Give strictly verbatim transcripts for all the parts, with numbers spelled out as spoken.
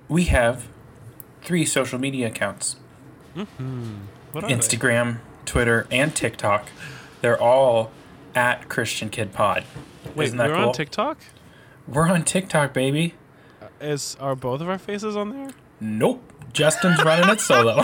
we have three social media accounts. Mm-hmm. What are Instagram, they? Twitter, and TikTok. They're all at Christian Kid Pod. Wait, Isn't that we're cool? on TikTok? We're on TikTok, baby. Uh, is Are both of our faces on there? Nope. Justin's running it solo.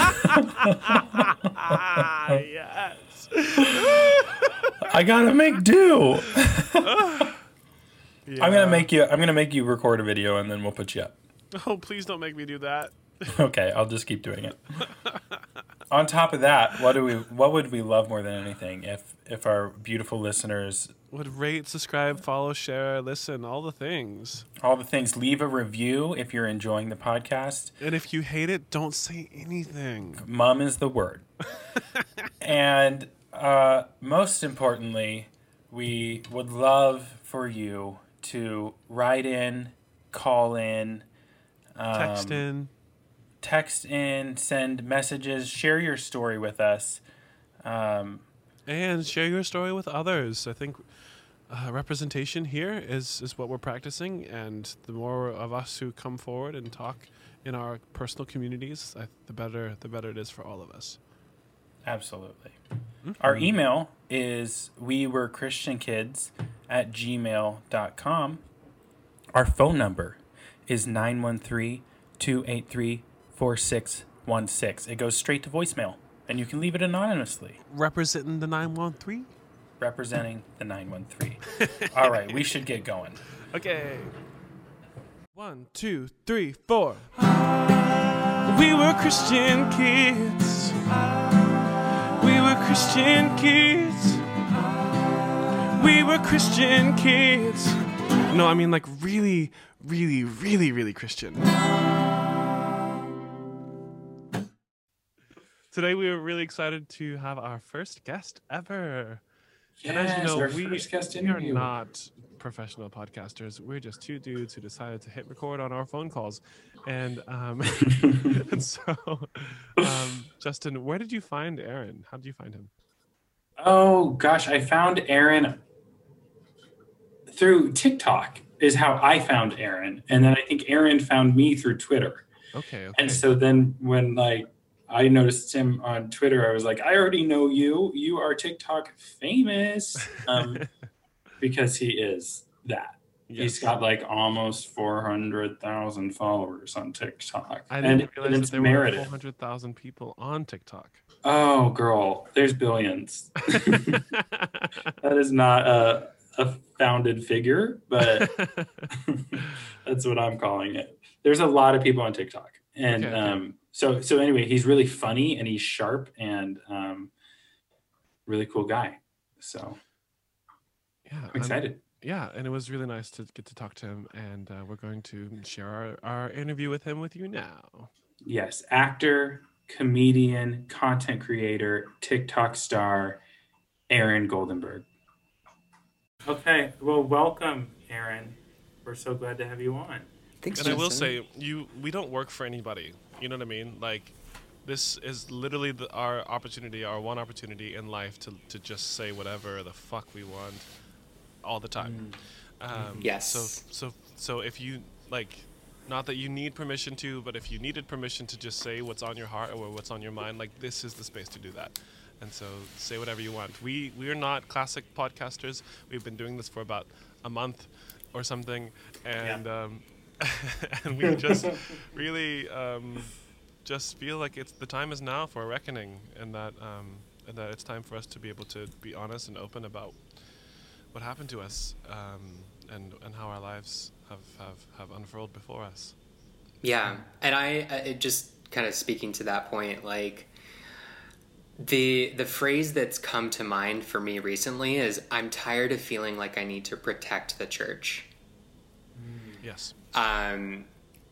Yes. I gotta make do. Yeah. I'm gonna make you. I'm gonna make you record a video, and then we'll put you up. Oh, please don't make me do that. Okay, I'll just keep doing it. On top of that, what do we? What would we love more than anything if if our beautiful listeners would rate, subscribe, follow, share, listen, all the things. All the things. Leave a review if you're enjoying the podcast. And if you hate it, don't say anything. Mum is the word. And uh, most importantly, we would love for you to write in, call in, um, text in, text in, send messages, share your story with us. Um, and share your story with others. I think uh, representation here is, is what we're practicing, and the more of us who come forward and talk in our personal communities, I, the better the better it is for all of us. Absolutely. Mm-hmm. Our email is we were christian kids at gmail dot com. Our phone number is nine one three, two eight three, four six one six. It goes straight to voicemail, and you can leave it anonymously. Representing the nine one three? Representing the nine one three. All right, we should get going. Okay. One, two, three, four. We were Christian kids. We were Christian kids. We were Christian kids. No, I mean like really, really, really, really Christian. Today we are really excited to have our first guest ever. Yes, and as you know, our we, first guest we are interview. not professional podcasters. We're just two dudes who decided to hit record on our phone calls. And, um, and so, um, Justin, where did you find Aaron? How did you find him? Oh, gosh, I found Aaron through TikTok is how I found Aaron. And then I think Aaron found me through Twitter. Okay, okay. And so then when like I noticed him on Twitter, I was like, I already know you. You are TikTok famous. Um, because he is that. Yes. He's got like almost four hundred thousand followers on TikTok. I didn't and, realize and that there merited. were four hundred thousand people on TikTok. Oh, girl, there's billions. That is not a, a founded figure, but that's what I'm calling it. There's a lot of people on TikTok. And okay, okay. um, so so anyway, he's really funny and he's sharp and um, really cool guy. So yeah, I'm excited. I'm, yeah, and it was really nice to get to talk to him. And uh, we're going to share our, our interview with him with you now. Yes, actor, comedian, content creator, TikTok star, Aaron Goldenberg. Okay, well, welcome, Aaron. We're so glad to have you on. Thanks, and Justin. I will say, you we don't work for anybody. You know what I mean? Like, this is literally the, our opportunity, our one opportunity in life to to just say whatever the fuck we want, all the time. Mm. Um, yes. So so so if you like, not that you need permission to, but if you needed permission to just say what's on your heart or what's on your mind, like this is the space to do that. And so say whatever you want. We we are not classic podcasters. We've been doing this for about a month or something, and. Yeah. Um, and we just really um, just feel like it's the time is now for a reckoning, and that um, and that it's time for us to be able to be honest and open about what happened to us um, and and how our lives have, have, have unfurled before us. Yeah, and I uh, it just kind of speaking to that point, like the the phrase that's come to mind for me recently is I'm tired of feeling like I need to protect the church. Mm, yes. Um,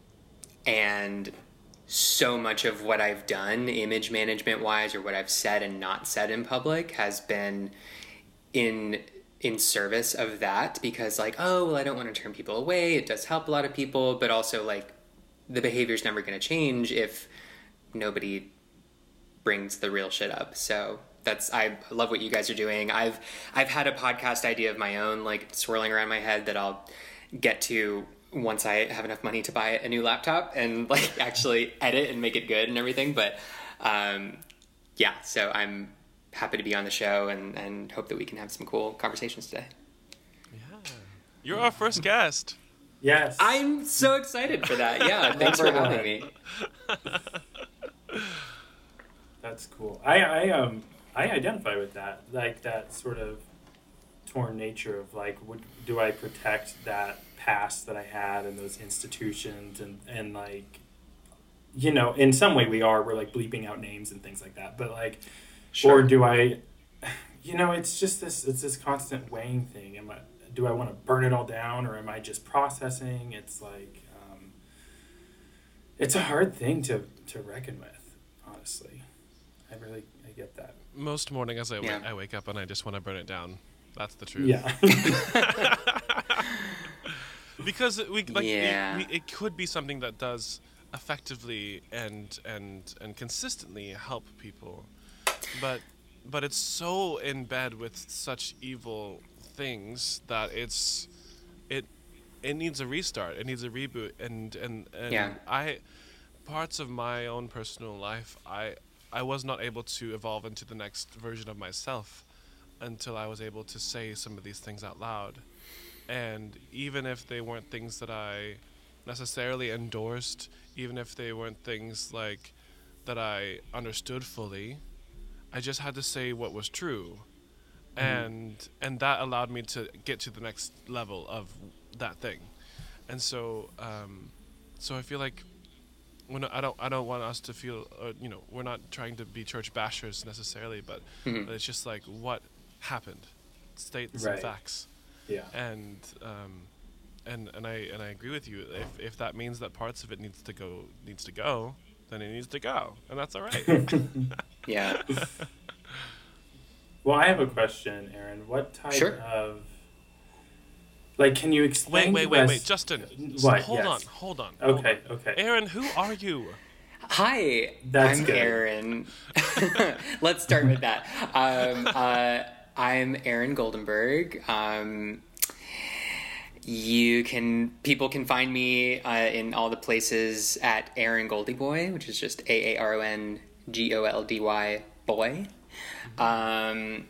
and so much of what I've done image management wise or what I've said and not said in public has been in in service of that, because like, oh, well, I don't want to turn people away. It does help a lot of people, but also like the behavior's never going to change if nobody brings the real shit up. So that's, I love what you guys are doing. I've, I've had a podcast idea of my own, like swirling around my head that I'll get to once I have enough money to buy a new laptop and like actually edit and make it good and everything. But um, yeah, so I'm happy to be on the show and, and hope that we can have some cool conversations today. Yeah. You're our first guest. Yes. I'm so excited for that. Yeah, thanks for having me. That's cool. I, I um I identify with that, like that sort of torn nature of like, would, do I protect that past that I had and those institutions and, and like, you know, in some way we are, we're like bleeping out names and things like that, but like, sure. Or do I, you know, it's just this, it's this constant weighing thing. Am I, do I want to burn it all down or am I just processing? It's like, um, it's a hard thing to, to reckon with, honestly. I really, I get that. Most mornings I, yeah. w- I wake up and I just want to burn it down. That's the truth. Yeah. Because we like yeah. it, we, it could be something that does effectively and and and consistently help people, but but it's so in bed with such evil things that it's it it needs a restart. It needs a reboot. And and and yeah. I parts of my own personal life I I was not able to evolve into the next version of myself until I was able to say some of these things out loud. And even if they weren't things that I necessarily endorsed, even if they weren't things like that I understood fully, I just had to say what was true. Mm. And and that allowed me to get to the next level of that thing. And so um, so I feel like when I don't I don't want us to feel uh, you know, we're not trying to be church bashers necessarily, but, mm-hmm. but it's just like what happened, state some right. facts. Yeah. And um, and and I and I agree with you. If if that means that parts of it needs to go needs to go, then it needs to go, and that's all right. Yeah. Well, I have a question, Aaron. What type sure. of like can you explain? Wait, wait, wait, wait, Justin. What? Hold yes. on, hold on. Okay, hold on. okay. Aaron, who are you? Hi, That's I'm good. Aaron. Let's start with that. Um, uh, I'm Aaron Goldenberg. Um, you can people can find me uh, in all the places at Aaron Goldie Boy, which is just A A R O N G O L D Y boy. Um,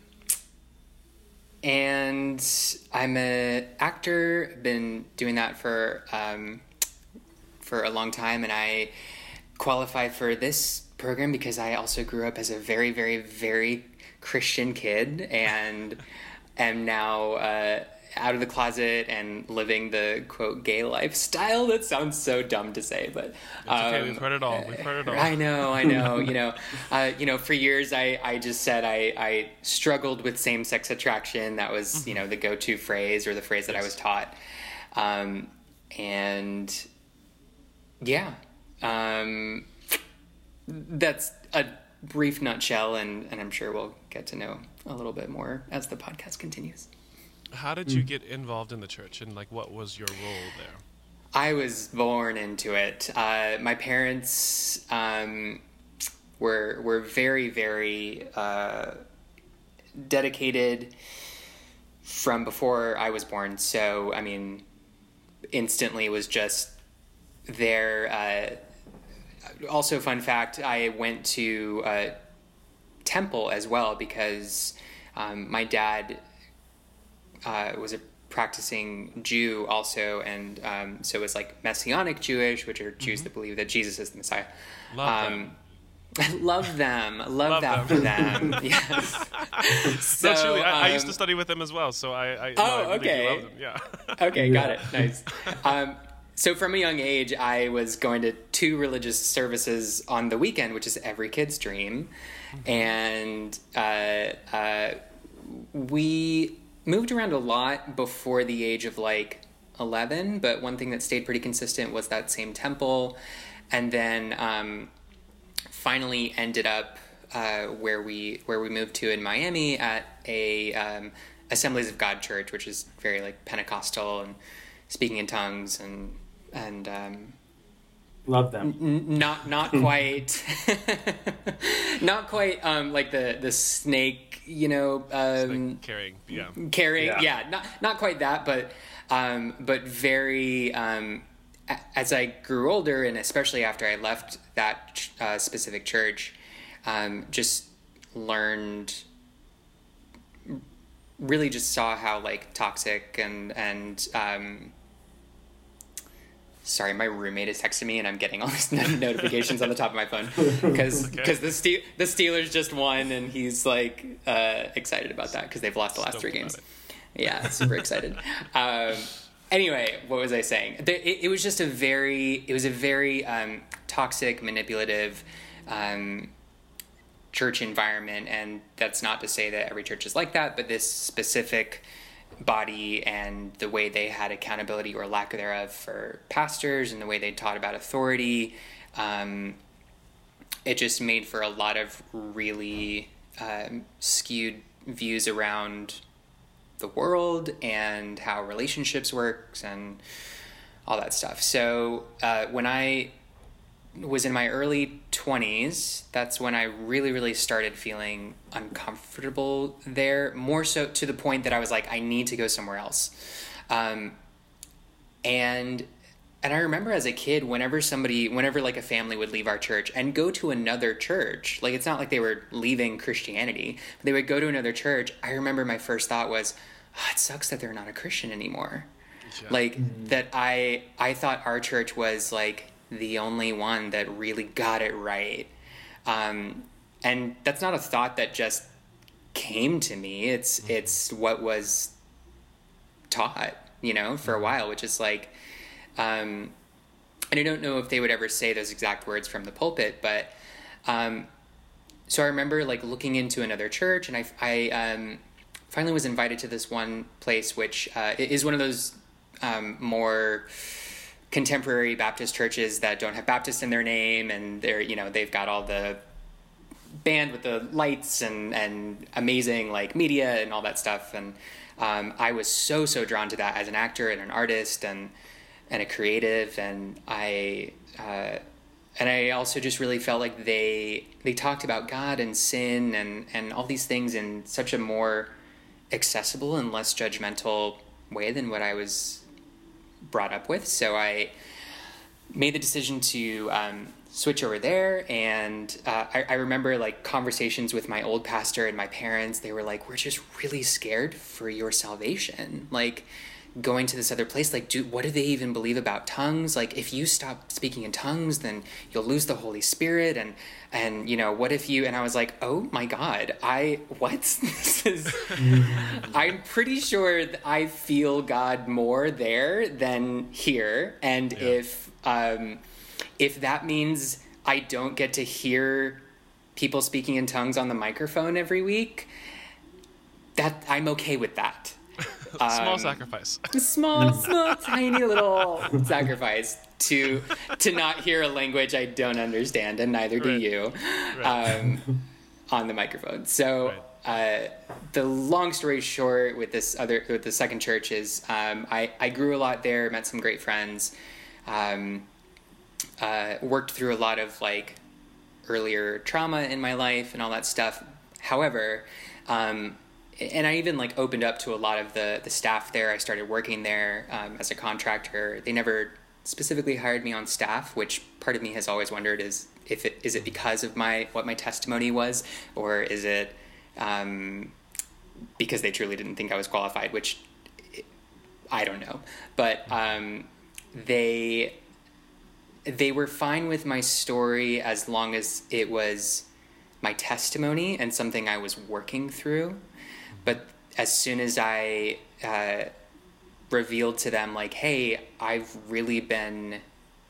and I'm an actor. Been doing that for um, for a long time, and I qualify for this program because I also grew up as a very, very, very Christian kid and am now uh, out of the closet and living the, quote, gay lifestyle. That sounds so dumb to say, but... It's okay, um, we've heard it all. We've heard it all. I know, I know. you know, uh, you know. For years, I, I just said I, I struggled with same-sex attraction. That was, mm-hmm. you know, the go-to phrase or the phrase that yes. I was taught. Um, and, yeah. Um, that's a brief nutshell, and, and I'm sure we'll get to know a little bit more as the podcast continues. How did you get involved in the church, and like what was your role there? I was born into it. Uh, my parents um, were were very, very uh, dedicated from before I was born. So, I mean, instantly was just there. Uh, also, fun fact, I went to uh, temple as well because um, my dad uh, was a practicing Jew also, and um, so it was like Messianic Jewish, which are Jews mm-hmm. that believe that Jesus is the Messiah. Love um, them. love them. Love, love that them. for them. Yes. So, no, truly, I, um, I used to study with them as well, so I, I, oh, no, I really okay. do love them. Yeah. Okay, got it. Nice. Um, so from a young age, I was going to two religious services on the weekend, which is every kid's dream. Mm-hmm. And uh, uh, we moved around a lot before the age of like eleven, but one thing that stayed pretty consistent was that same temple. And then um, finally ended up uh, where we where we moved to in Miami at a um, Assemblies of God church, which is very like Pentecostal and speaking in tongues and and um, love them. N- not not quite, not quite um, like the the snake, you know, um, carrying, yeah, carrying, yeah. yeah, not not quite that, but um, but very, um, as I grew older, and especially after I left that uh, specific church, um, just learned, really just saw how like toxic and, and, um, sorry, my roommate is texting me and I'm getting all these notifications on the top of my phone because because okay. the Ste- the Steelers just won and he's like uh, excited about that because they've lost the last Stoked three games. Yeah, super excited. Um, anyway, what was I saying? It, it was just a very it was a very um, toxic, manipulative um, church environment, and that's not to say that every church is like that, but this specific body and the way they had accountability or lack thereof for pastors and the way they taught about authority, um, it just made for a lot of really um, skewed views around the world and how relationships works and all that stuff. So uh, when I was in my early twenties, that's when I really, really started feeling uncomfortable there, more so to the point that I was like, I need to go somewhere else. Um, and and I remember as a kid, whenever somebody, whenever like a family would leave our church and go to another church, like it's not like they were leaving Christianity, but they would go to another church. I remember my first thought was, oh, it sucks that they're not a Christian anymore. Yeah. Like mm-hmm. that I I thought our church was like the only one that really got it right. Um, and that's not a thought that just came to me. It's, mm-hmm. it's what was taught, you know, for a while, which is like, um, and I don't know if they would ever say those exact words from the pulpit, but, um, so I remember like looking into another church and I, I, um, finally was invited to this one place, which, uh, is one of those, um, more contemporary Baptist churches that don't have Baptist in their name, and they're, you know, they've got all the band with the lights and, and amazing like media and all that stuff. And um, I was so, so drawn to that as an actor and an artist and, and a creative. And I, uh, and I also just really felt like they, they talked about God and sin and, and all these things in such a more accessible and less judgmental way than what I was brought up with. So I made the decision to um, switch over there. And uh, I, I remember like conversations with my old pastor and my parents. They were like, we're just really scared for your salvation. Like going to this other place, like, do, what do they even believe about tongues? Like, if you stop speaking in tongues, then you'll lose the Holy Spirit. And, and, you know, what if you, and I was like, oh my God, I, what? This is, I'm pretty sure that I feel God more there than here. And yeah. if, um, if that means I don't get to hear people speaking in tongues on the microphone every week, that I'm okay with that. small um, sacrifice. Small, small, tiny little sacrifice to to not hear a language I don't understand, and neither do right. you, right. Um, on the microphone. So right. uh, the long story short, with this other with the second church is um, I I grew a lot there, met some great friends, um, uh, worked through a lot of like earlier trauma in my life and all that stuff. However. Um, And I even like opened up to a lot of the, the staff there. I started working there um, as a contractor. They never specifically hired me on staff, which part of me has always wondered is if it is it because of my what my testimony was, or is it um, because they truly didn't think I was qualified, which I don't know. But um, they they were fine with my story as long as it was my testimony and something I was working through. But as soon as I uh, revealed to them, like, hey, I've really been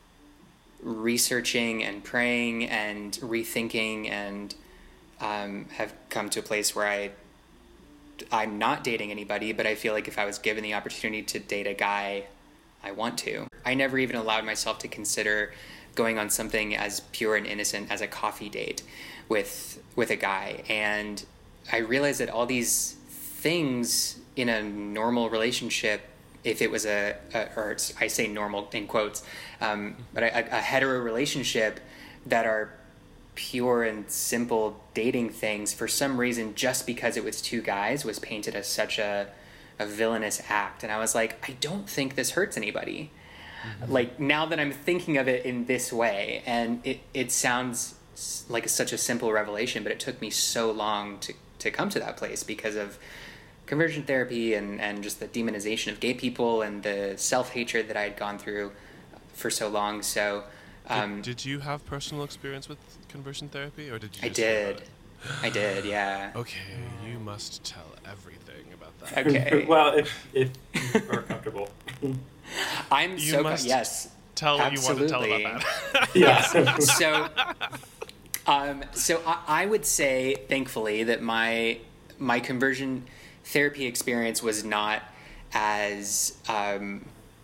researching and praying and rethinking and um, have come to a place where I, I'm not dating anybody, but I feel like if I was given the opportunity to date a guy, I want to. I never even allowed myself to consider going on something as pure and innocent as a coffee date with with a guy. And I realized that all these things in a normal relationship, if it was a, a or I say normal in quotes, um, but a, a hetero relationship that are pure and simple dating things, for some reason, just because it was two guys, was painted as such a a villainous act. And I was like, I don't think this hurts anybody. Mm-hmm. Like, now that I'm thinking of it in this way, and it, it sounds like such a simple revelation, but it took me so long to, to come to that place because of conversion therapy and, and just the demonization of gay people and the self-hatred that I had gone through for so long. So, um, did, did you have personal experience with conversion therapy, or did you? I Just did. I did, yeah. Okay, you must tell everything about that. Okay. Well, if if you are comfortable. I'm You so must yes. Tell what absolutely. you want to tell about that. Yeah. so, um, so I, I would say, thankfully, that my my conversion therapy experience was not as um,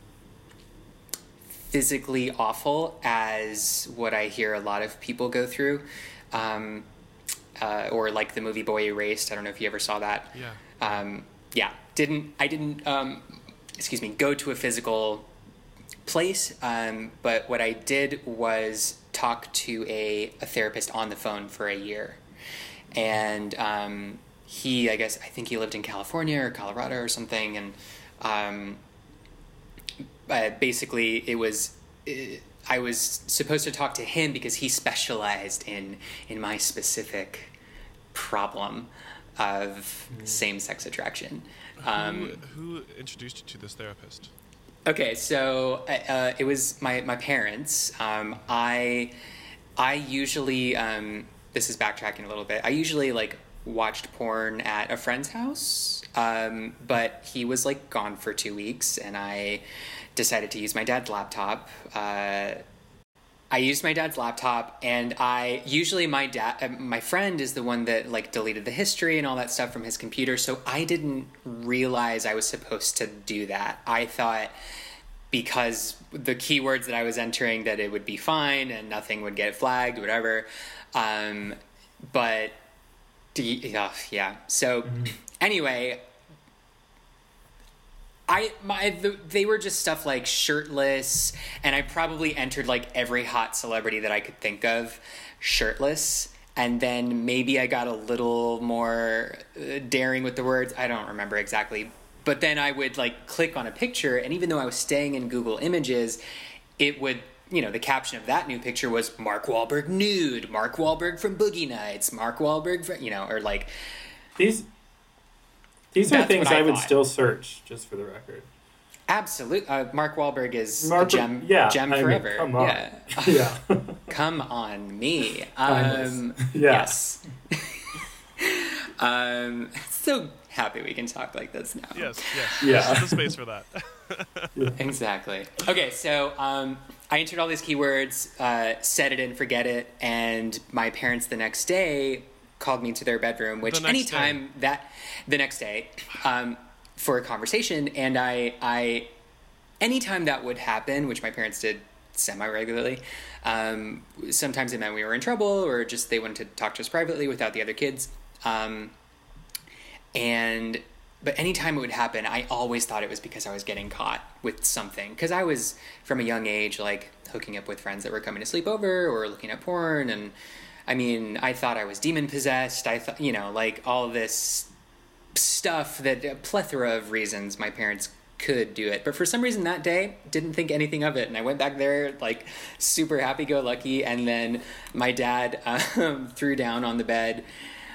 physically awful as what I hear a lot of people go through, um, uh, or like the movie Boy Erased. I don't know if you ever saw that. Yeah. Um, yeah. Didn't I didn't um, excuse me go to a physical place, um, but what I did was talk to a, a therapist on the phone for a year, and um, he, I guess, I think he lived in California or Colorado or something, and um, uh, basically it was, it, I was supposed to talk to him because he specialized in, in my specific problem of mm. same-sex attraction. Um, who, who introduced you to this therapist? Okay, so uh, it was my, my parents. Um, I I usually, um, this is backtracking a little bit, I usually like watched porn at a friend's house, um, but he was like gone for two weeks and I decided to use my dad's laptop. Uh, I used my dad's laptop, and I usually my dad, uh, my friend is the one that like deleted the history and all that stuff from his computer. So I didn't realize I was supposed to do that. I thought because the keywords that I was entering that it would be fine and nothing would get flagged, whatever. Um, but yeah, yeah. So mm-hmm. anyway. I my the, they were just stuff like shirtless, and I probably entered like every hot celebrity that I could think of shirtless, and then maybe I got a little more uh, daring with the words. I don't remember exactly, but then I would like click on a picture, and even though I was staying in Google Images, it would, you know, the caption of that new picture was Mark Wahlberg nude, Mark Wahlberg from Boogie Nights, Mark Wahlberg from, you know, or like these. These are That's things I I, would thought. still search, just for the record. Absolutely. Uh, Mark Wahlberg is Mark, a gem, yeah, gem I mean, forever. come on. Yeah. Yeah. Come on me. Timeless. Um, Yeah. Yes. um, so happy we can talk like this now. Yes, yes. Yeah. There's a space for that. Yeah. Exactly. Okay, so um, I entered all these keywords, uh, set it in, forget it, and my parents the next day called me to their bedroom, which The next anytime day. that the next day um, for a conversation, and I, I, anytime that would happen, which my parents did semi-regularly, um, sometimes it meant we were in trouble or just they wanted to talk to us privately without the other kids. Um, and, but anytime it would happen, I always thought it was because I was getting caught with something. Because I was, from a young age, like hooking up with friends that were coming to sleep over or looking at porn. And I mean, I thought I was demon possessed. I thought, you know, like all this stuff that a plethora of reasons my parents could do it. But for some reason that day, didn't think anything of it. And I went back there like super happy-go-lucky. And then my dad um, threw down on the bed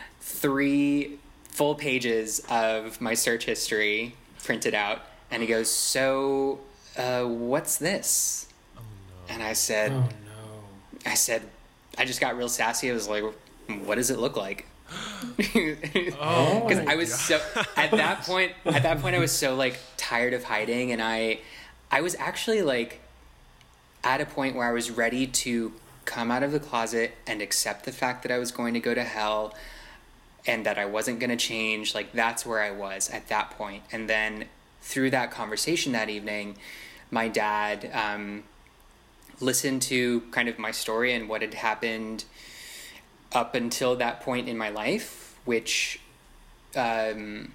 three full pages of my search history printed out. And he goes, so uh, what's this? Oh, no. And I said, Oh, no. I said, I just got real sassy. I was like, what does it look like? Because Oh, I was so at that point at that point I was so like tired of hiding, and I I was actually like at a point where I was ready to come out of the closet and accept the fact that I was going to go to hell and that I wasn't going to change. Like that's where I was at that point. And then through that conversation that evening, my dad um listened to kind of my story and what had happened up until that point in my life, which, um,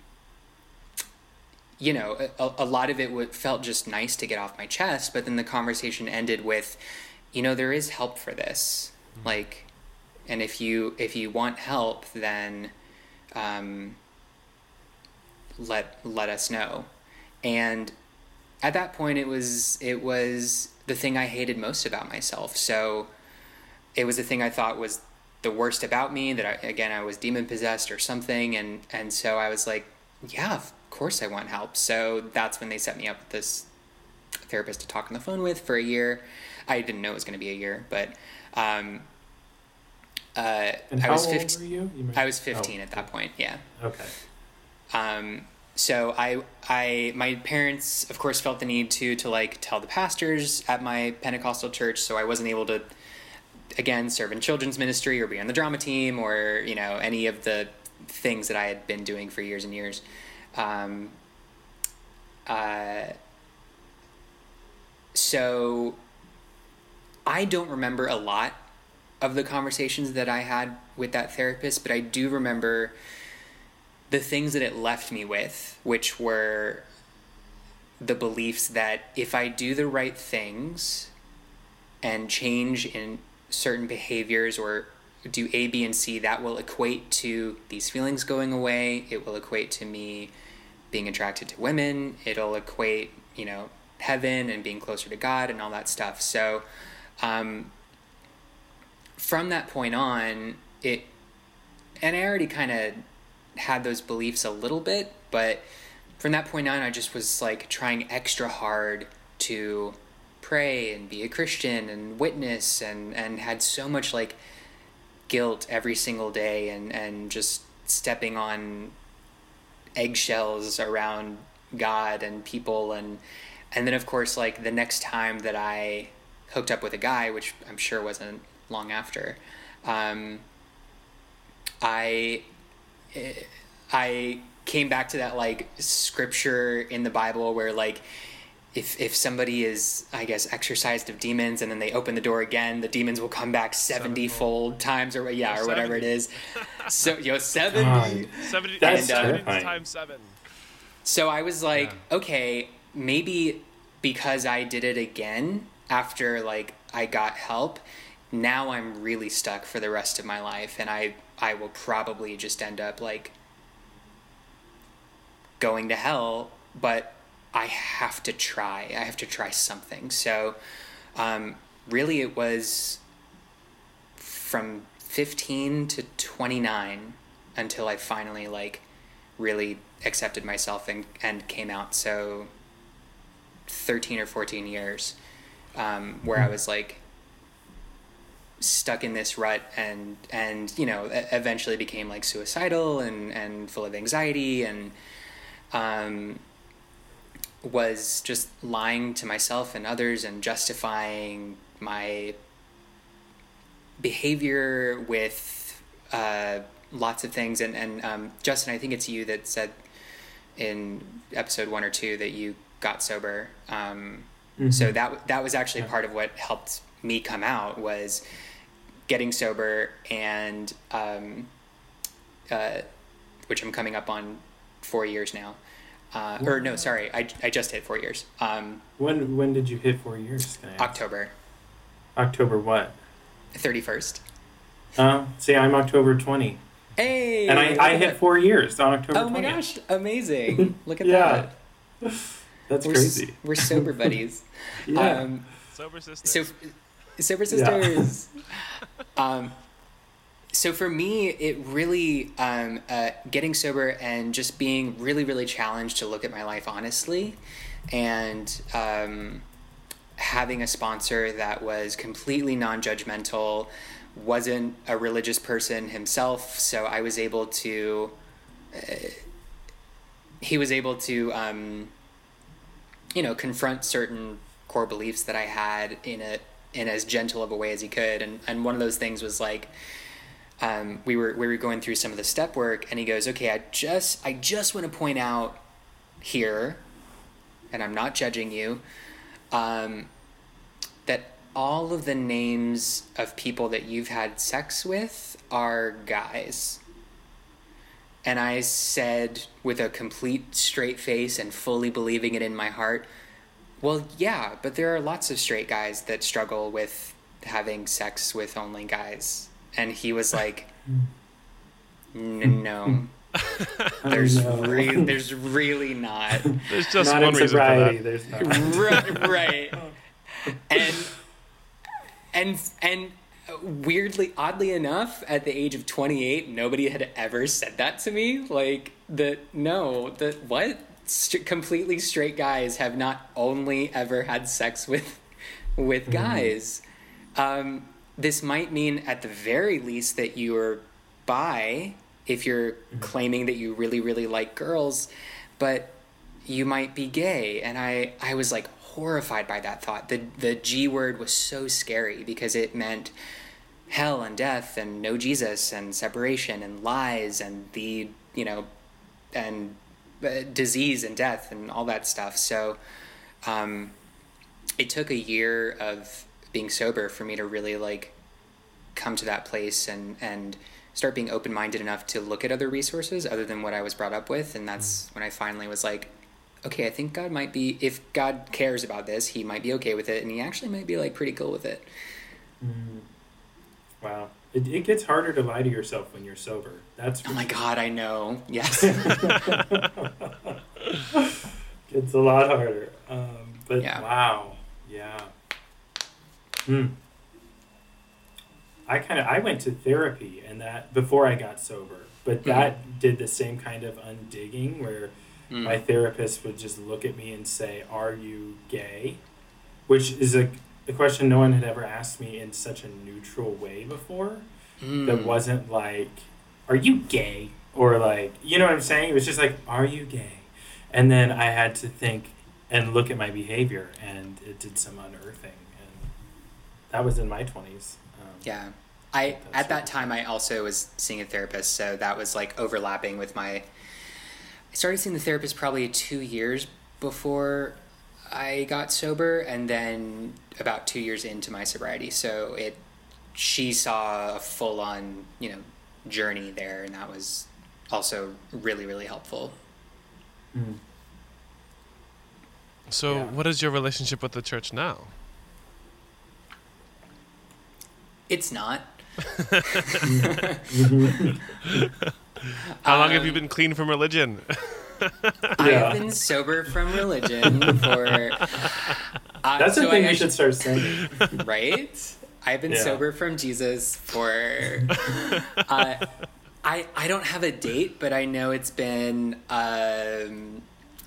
you know, a, a lot of it w- felt just nice to get off my chest. But then the conversation ended with, you know, there is help for this. Mm-hmm. Like, and if you if you want help, then, um, let let us know. And at that point, it was it was the thing I hated most about myself. So it was the thing I thought was the worst about me, that I, again, I was demon possessed or something. And, and so I was like, yeah, of course I want help. So that's when they set me up with this therapist to talk on the phone with for a year. I didn't know it was going to be a year, but um, uh, and I how was old fifteen. were you? You I was fifteen oh, at that point. Yeah. Okay. Um, so I, I, my parents, of course, felt the need to, to like tell the pastors at my Pentecostal church. So I wasn't able to, again, serve in children's ministry or be on the drama team or, you know, any of the things that I had been doing for years and years. Um, uh, so I don't remember a lot of the conversations that I had with that therapist, but I do remember the things that it left me with, which were the beliefs that if I do the right things and change in certain behaviors or do A, B, and C, that will equate to these feelings going away. It will equate to me being attracted to women. It'll equate, you know, heaven and being closer to God and all that stuff. So um, from that point on, it, and I already kind of had those beliefs a little bit, but from that point on, I just was like trying extra hard to pray and be a Christian and witness, and, and had so much like guilt every single day, and, and just stepping on eggshells around God and people. And, and then of course, like the next time that I hooked up with a guy, which I'm sure wasn't long after, um, I, I came back to that like scripture in the Bible where like, if if somebody is, I guess, exorcised of demons and then they open the door again, the demons will come back seventy fold times or yeah, or whatever it is. So, you know, seventy. seventy, That's and, uh, terrifying. times seven. So I was like, Yeah. okay, maybe because I did it again after like I got help, now I'm really stuck for the rest of my life, and I I will probably just end up like going to hell, but I have to try. I have to try something. So um, really it was from fifteen to twenty-nine until I finally like really accepted myself and, and came out. So thirteen or fourteen years um, where I was like stuck in this rut, and, and, you know, eventually became like suicidal and, and full of anxiety, and, um, was just lying to myself and others and justifying my behavior with uh, lots of things. And, and um, Justin, I think it's you that said in episode one or two that you got sober. Um, mm-hmm. So that that was actually yeah. part of what helped me come out, was getting sober, and um, uh, which I'm coming up on four years now. Uh, or no, sorry, I, I just hit four years. Um, when when did you hit four years? Can I ask? October. October what? thirty-first. Uh, see, I'm October twentieth. Hey! And I, I hit four years on October oh twentieth. Oh my gosh, amazing. Look at yeah. that. That's we're crazy. S- we're sober buddies. yeah. Um, sober sisters. So, sober sisters. Yeah. um, So for me, it really, um, uh, getting sober and just being really, really challenged to look at my life honestly, and um, having a sponsor that was completely non-judgmental, wasn't a religious person himself, so I was able to, uh, he was able to, um, you know, confront certain core beliefs that I had in a in as gentle of a way as he could, and, and one of those things was like, Um, we were we were going through some of the step work, and he goes, okay, I just I just want to point out here, and I'm not judging you, um, that all of the names of people that you've had sex with are guys. And I said, with a complete straight face and fully believing it in my heart, well, yeah, but there are lots of straight guys that struggle with having sex with only guys. And he was like, N- no, There's no. re- there's really not. There's just not one in reason sobriety. for that. There's not. right, right. And and and weirdly, oddly enough, at the age of twenty-eight, nobody had ever said that to me. Like the no, the what? St- completely straight guys have not only ever had sex with with guys. Mm. Um, this might mean, at the very least, that you're bi if you're mm-hmm. claiming that you really, really like girls, but you might be gay. And I, I was like horrified by that thought. The the G word was so scary because it meant hell and death and no Jesus and separation and lies and the, you know, and uh, disease and death and all that stuff. So um, it took a year of being sober for me to really like come to that place and, and start being open-minded enough to look at other resources other than what I was brought up with. And that's mm. when I finally was like, okay, I think God might be, if God cares about this, he might be okay with it. And he actually might be like pretty cool with it. Mm. Wow. It, it gets harder to lie to yourself when you're sober. That's oh my God, I know. Yes. Gets a lot harder. Um, but yeah. wow. Yeah. Hmm. I kind of, I went to therapy and that before I got sober, but that mm-hmm. did the same kind of undigging where mm. my therapist would just look at me and say, "Are you gay?" Which is a, a question no one had ever asked me in such a neutral way before. Mm. That wasn't like, "Are you gay?" Or like, you know what I'm saying? It was just like, "Are you gay?" And then I had to think and look at my behavior, and it did some unearthing. And that was in my twenties. Um, yeah. I at that time, I also was seeing a therapist, so that was like overlapping with my... I started seeing the therapist probably two years before I got sober, and then about two years into my sobriety. So it, she saw a full-on, you know, journey there, and that was also really, really helpful. Mm. So yeah. What is your relationship with the church now? It's not. How long um, have you been clean from religion? I've been sober from religion for... Uh, That's so the thing I you should start saying. Right? I've been yeah. sober from Jesus for... Uh, I, I don't have a date, but I know it's been... Um,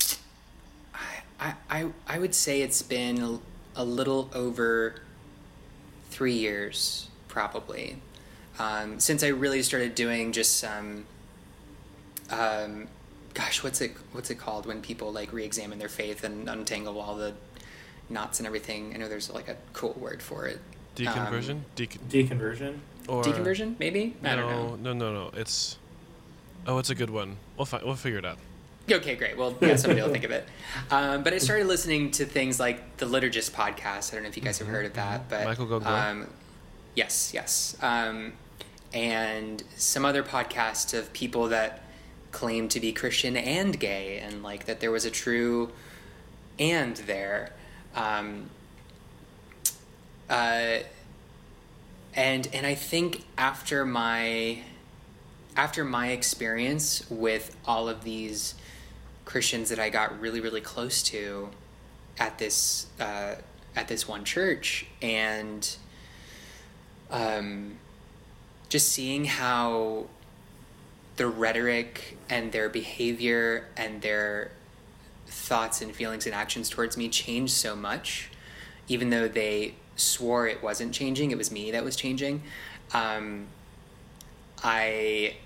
I, I, I would say it's been a little over three years, probably. Um, since I really started doing just some... Um, gosh, what's it what's it called when people like re-examine their faith and untangle all the knots and everything? I know there's like a cool word for it. Deconversion? Um, Decon- Deconversion? Or deconversion, maybe? I no, don't know. No, no, no. It's oh, it's a good one. We'll fi- we'll figure it out. Okay, great. Well, yeah, somebody will think of it. Um, but I started listening to things like the Liturgist podcast. I don't know if you guys have heard of that, but Michael Gogol. Um, yes, yes, um, and some other podcasts of people that claimed to be Christian and gay, and like that there was a true and there. Um, uh, and and I think after my after my experience with all of these Christians that I got really really close to at this uh, at this one church, and um, just seeing how the rhetoric and their behavior and their thoughts and feelings and actions towards me changed so much, even though they swore it wasn't changing, it was me that was changing. Um, I,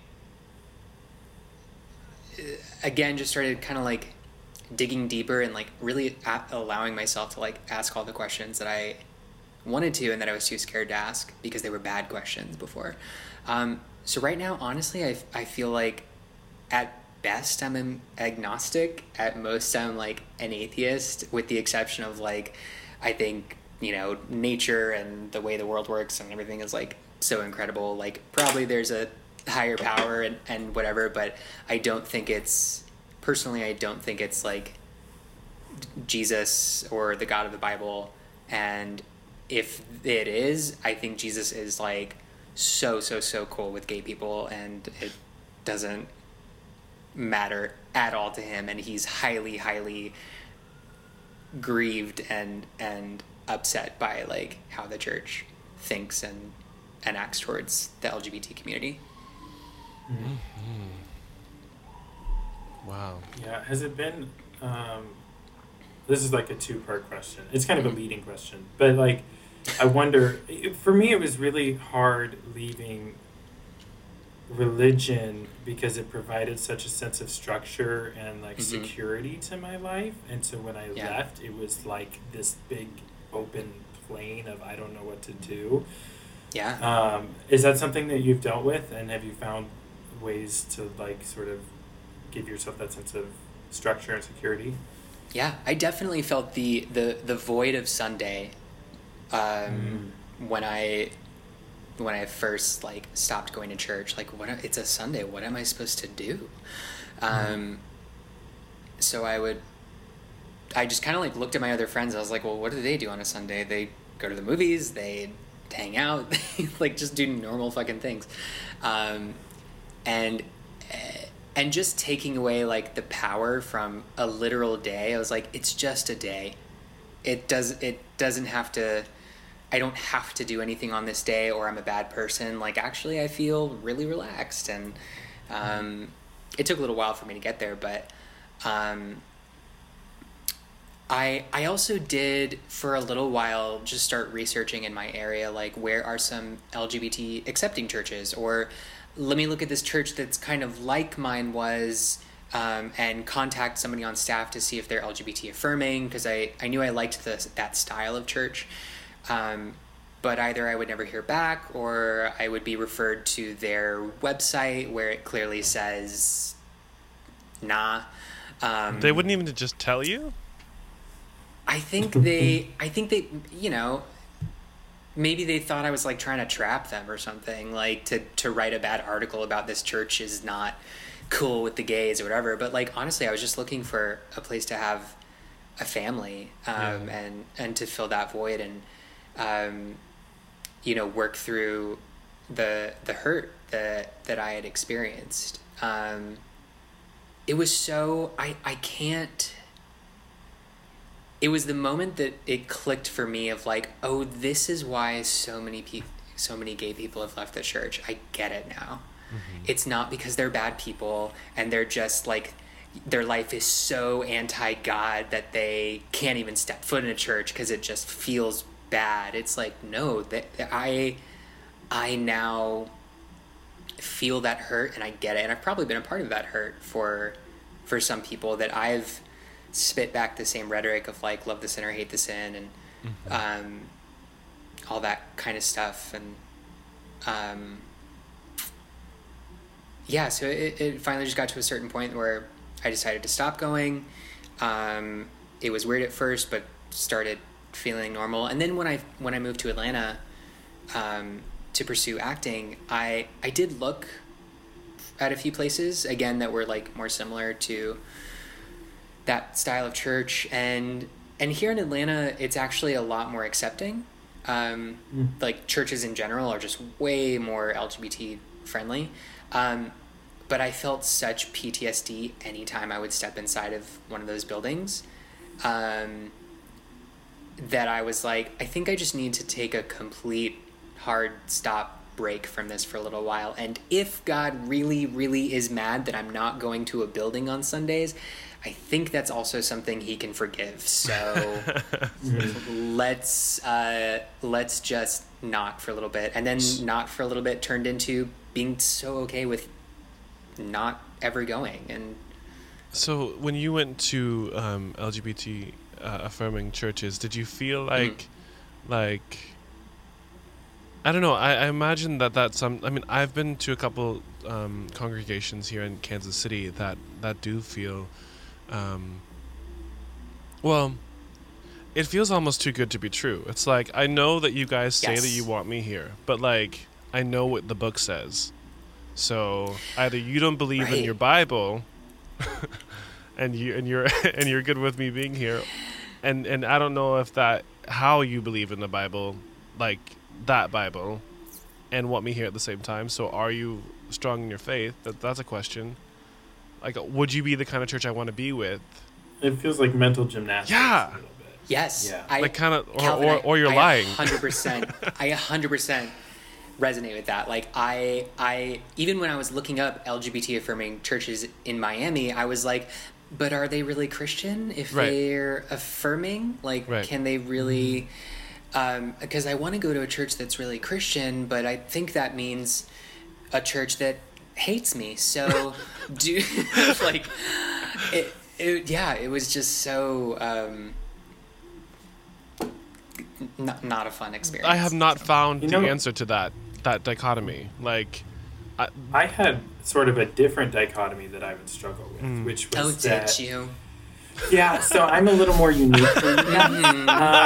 again, just started kind of like digging deeper and like really a- allowing myself to like ask all the questions that I wanted to and that I was too scared to ask because they were bad questions before. Um, So right now, honestly, I, I feel like at best I'm an agnostic. At most, I'm like an atheist, with the exception of like, I think, you know, nature and the way the world works and everything is like so incredible. Like probably there's a higher power and, and whatever, but I don't think it's, personally, I don't think it's like Jesus or the God of the Bible. And if it is, I think Jesus is like, so so so cool with gay people, and it doesn't matter at all to him, and he's highly, highly grieved and and upset by like how the church thinks and and acts towards the L G B T community. Mm-hmm. Wow. Yeah. Has it been? Um, this is like a two-part question. It's kind of a leading question, but like, I wonder. For me, it was really hard leaving religion because it provided such a sense of structure and like mm-hmm. security to my life, and so when I yeah. left, it was like this big open plain of I don't know what to do. Yeah. Um, is that something that you've dealt with, and have you found ways to like sort of give yourself that sense of structure and security? Yeah, I definitely felt the the, the void of Sunday um, mm. when I when I first like stopped going to church. Like, what? It's a Sunday. What am I supposed to do? Um, mm. So I would. I just kind of like looked at my other friends. I was like, well, what do they do on a Sunday? They go to the movies. They hang out. They like just do normal fucking things. Um, and and just taking away like the power from a literal day. I was like, it's just a day. It does. It doesn't have to. I don't have to do anything on this day, or I'm a bad person. Like, actually, I feel really relaxed, and um, it took a little while for me to get there, but. Um, I I also did for a little while just start researching in my area, like where are some L G B T accepting churches, or let me look at this church that's kind of like mine was, um, and contact somebody on staff to see if they're L G B T affirming, because I, I knew I liked the, that style of church, um, but either I would never hear back, or I would be referred to their website where it clearly says nah. Um, they wouldn't even just tell you? I think they, I think they, you know, maybe they thought I was like trying to trap them or something, like to, to write a bad article about this church is not cool with the gays or whatever. But like, honestly, I was just looking for a place to have a family, um, yeah. and, and to fill that void and, um, you know, work through the, the hurt that, that I had experienced. Um, it was so, I, I can't, it was the moment that it clicked for me of like, oh, this is why so many people, so many gay people have left the church. I get it now. Mm-hmm. It's not because they're bad people and they're just like, their life is so anti-God that they can't even step foot in a church because it just feels bad. It's like, no, that I, I now feel that hurt and I get it. And I've probably been a part of that hurt for, for some people that I've spit back the same rhetoric of like love the sinner, hate the sin, and mm-hmm. um, all that kind of stuff. And um, yeah, so it, it finally just got to a certain point where I decided to stop going. Um, it was weird at first, but started feeling normal. And then when I when I moved to Atlanta um, to pursue acting, I I did look at a few places again that were like more similar to that style of church, and and here in Atlanta it's actually a lot more accepting. Um, mm. Like churches in general are just way more L G B T friendly, um, but I felt such P T S D anytime I would step inside of one of those buildings, um, that I was like, I think I just need to take a complete hard stop break from this for a little while, and if God really really is mad that I'm not going to a building on Sundays, I think that's also something he can forgive. So let's uh, let's just not for a little bit. And then not for a little bit turned into being so okay with not ever going. And so when you went to um, L G B T uh, affirming churches, did you feel like, mm. like, I don't know, I, I imagine that that's some, I mean, I've been to a couple um, congregations here in Kansas City that, that do feel, Um, well, it feels almost too good to be true. It's like, I know that you guys say yes. that you want me here, but like, I know what the book says. So either you don't believe right. in your Bible and you, and you're, and you're good with me being here. And, and I don't know if that, how you believe in the Bible, like that Bible, and want me here at the same time. So are you strong in your faith? That that's a question. like, would you be the kind of church I want to be with? It feels like mental gymnastics. Yeah. A little bit. Yes. Yeah. I, Like kind of, or, Calvin, or, or you're I, lying. I one hundred percent. I one hundred percent resonate with that. Like I, I even when I was looking up L G B T affirming churches in Miami, I was like, but are they really Christian if Right. they're affirming? Like, Right. can they really? Um, because I want to go to a church that's really Christian, but I think that means a church that hates me. So, do like it, it? Yeah, it was just so um, not not a fun experience. I have not found You the know- answer to that that dichotomy. Like, I, I had sort of a different dichotomy that I would struggle with, Mm. which Oh, was did that. you? Yeah, so I'm a little more unique than you. Mhm.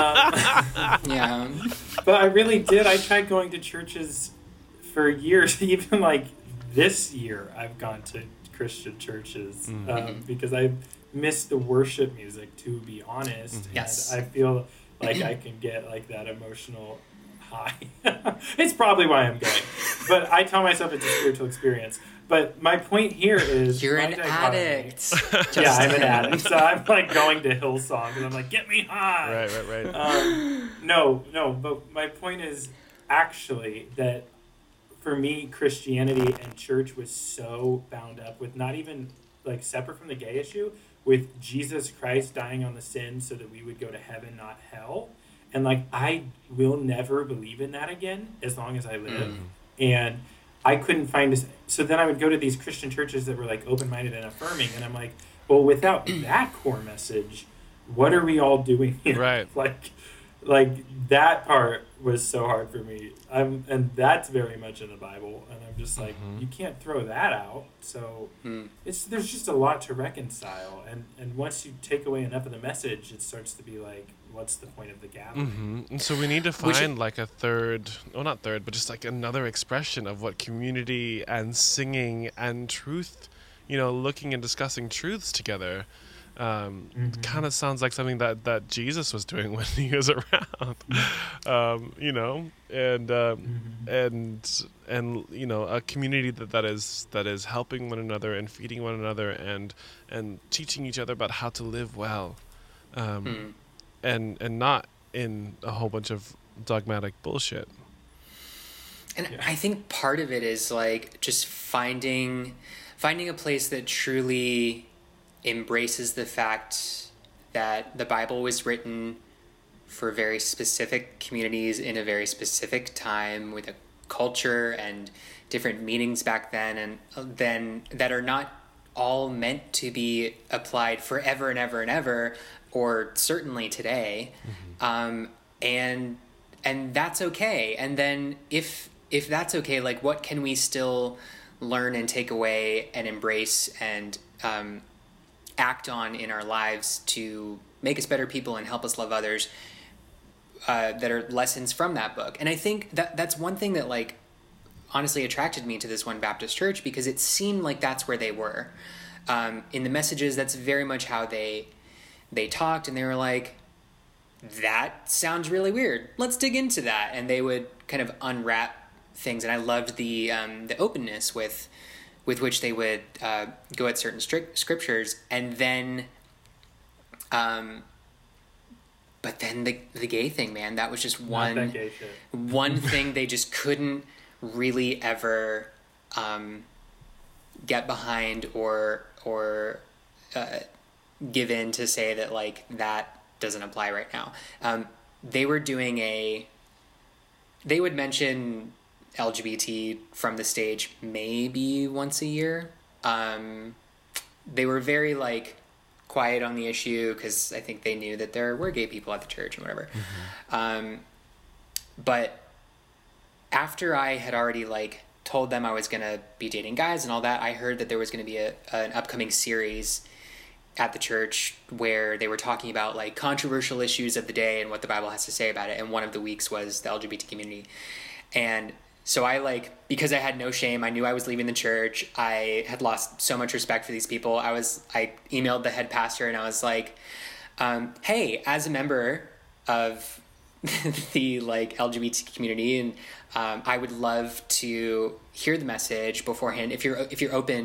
Uh, Yeah. but I really did. I tried going to churches for years. Even like this year, I've gone to Christian churches Mm. um, Mhm. because I miss the worship music, to be honest. Mhm. Yes. And I feel like I can get like that emotional high. It's probably why I'm going. But I tell myself it's a spiritual experience. But my point here is You're my an dichotomy- addict. Yeah, I'm an addict. So I'm like going to Hillsong and I'm like, get me high. right, right, right. Um, no, no, but my point is actually that for me, Christianity and church was so bound up with not even like separate from the gay issue, with Jesus Christ dying on the sin so that we would go to heaven, not hell. And like, I will never believe in that again as long as I live. Mm. And I couldn't find this. So then I would go to these Christian churches that were like open-minded and affirming. And I'm like, well, without that core message, what are we all doing here? Right. Like, like that part was so hard for me. I'm, and that's very much in the Bible. And I'm just like, Mhm. you can't throw that out. So Mm. it's, there's just a lot to reconcile. And, and once you take away enough of the message, it starts to be like, what's the point of the gathering? hmm And so we need to Which- find like a third, well, not third, but just like another expression of what community and singing and truth, you know, looking and discussing truths together. Um, Mhm. Kind of sounds like something that, that Jesus was doing when he was around, um, you know, and um, Mhm. and and you know, a community that, that is that is helping one another and feeding one another and and teaching each other about how to live well. Um, Mm. and and not in a whole bunch of dogmatic bullshit. And Yeah. I think part of it is like just finding finding a place that truly embraces the fact that the Bible was written for very specific communities in a very specific time with a culture and different meanings back then, and then that are not all meant to be applied forever and ever and ever, or certainly today. Um, and and that's okay. And then if if that's okay, like what can we still learn and take away and embrace and um, act on in our lives to make us better people and help us love others, uh, that are lessons from that book. And I think that that's one thing that like honestly attracted me to this one Baptist church, because it seemed like that's where they were. Um, in the messages, that's very much how they they talked, and they were like, that sounds really weird. Let's dig into that. And they would kind of unwrap things. And I loved the um, the openness with with which they would uh, go at certain strict scriptures, and then, um, but then the the gay thing, man, that was just Not one that gay shit. one thing they just couldn't really ever um, get behind or or uh, give in to say that like that doesn't apply right now. Um, they were doing a. They would mention L G B T from the stage maybe once a year. Um, they were very like quiet on the issue because I think they knew that there were gay people at the church and whatever. Mm-hmm. Um, but after I had already like told them I was gonna be dating guys and all that, I heard that there was gonna be a an upcoming series at the church where they were talking about like controversial issues of the day and what the Bible has to say about it. And one of the weeks was the L G B T community. And so I like, because I had no shame, I knew I was leaving the church. I had lost so much respect for these people. I was, I emailed the head pastor and I was like, um, hey, as a member of the like L G B T community, and um, I would love to hear the message beforehand. If you're, if you're open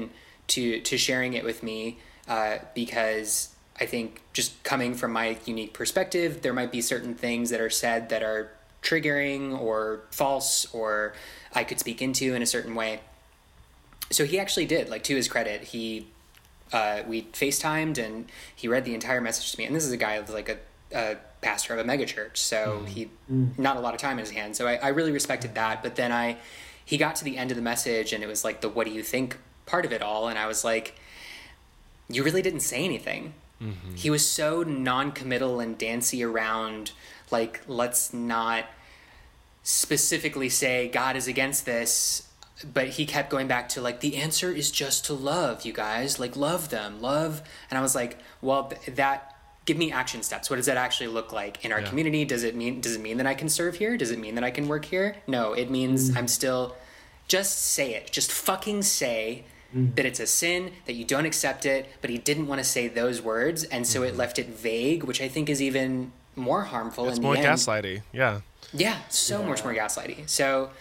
to to sharing it with me, uh, because I think just coming from my unique perspective, there might be certain things that are said that are triggering or false, or I could speak into in a certain way. So he actually did, like, to his credit, he uh, we FaceTimed and he read the entire message to me. And this is a guy who's like a, a pastor of a megachurch, so mm. he not a lot of time in his hands. So I, I really respected that. But then I he got to the end of the message and it was like the "what do you think" part of it all, and I was like, you really didn't say anything. Mm-hmm. He was so non-committal and dancey around, like, let's not specifically say God is against this, but he kept going back to, like, the answer is just to love, you guys, like, love them, love. And I was like, well, th- that, give me action steps. What does that actually look like in our yeah. community? Does it mean, does it mean that I can serve here? Does it mean that I can work here? No, it means mm. I'm still, just say it. Just fucking say mm. that it's a sin, that you don't accept it, but he didn't want to say those words, and so mm. it left it vague, which I think is even more harmful. It's in more the end. gaslighty, yeah. Yeah, so yeah. much more gaslighty. So